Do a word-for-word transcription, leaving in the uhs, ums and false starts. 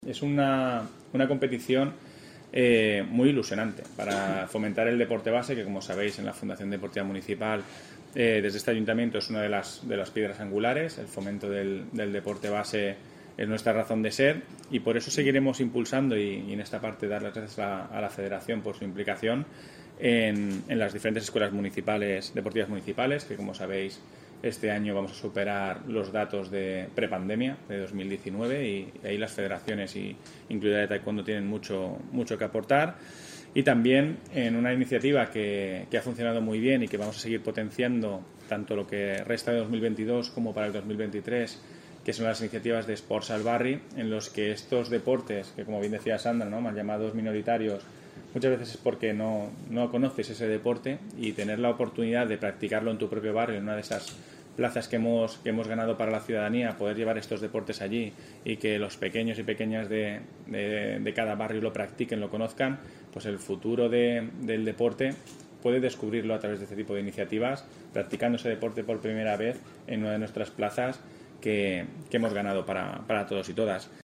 Es una, una competición eh, muy ilusionante para fomentar el deporte base, que como sabéis en la Fundación Deportiva Municipal, eh, desde este ayuntamiento es una de las, de las piedras angulares. El fomento del, del deporte base es nuestra razón de ser y por eso seguiremos impulsando y, y en esta parte dar las gracias a, a la Federación por su implicación en, en las diferentes escuelas municipales, deportivas municipales, que como sabéis este año vamos a superar los datos de prepandemia de dos mil diecinueve y, y ahí las federaciones, y incluida de taekwondo, tienen mucho, mucho que aportar. Y también en una iniciativa que, que ha funcionado muy bien y que vamos a seguir potenciando tanto lo que resta de dos mil veintidós como para el dos mil veintitrés, que son las iniciativas de Sports al Barri, en los que estos deportes, que como bien decía Sandra, ¿no?, mal llamados minoritarios, muchas veces es porque no, no conoces ese deporte, y tener la oportunidad de practicarlo en tu propio barrio, en una de esas plazas que hemos, que hemos ganado para la ciudadanía, poder llevar estos deportes allí y que los pequeños y pequeñas de, de, de cada barrio lo practiquen, lo conozcan, pues el futuro de, del deporte puede descubrirlo a través de este tipo de iniciativas, practicando ese deporte por primera vez en una de nuestras plazas que, que hemos ganado para, para todos y todas.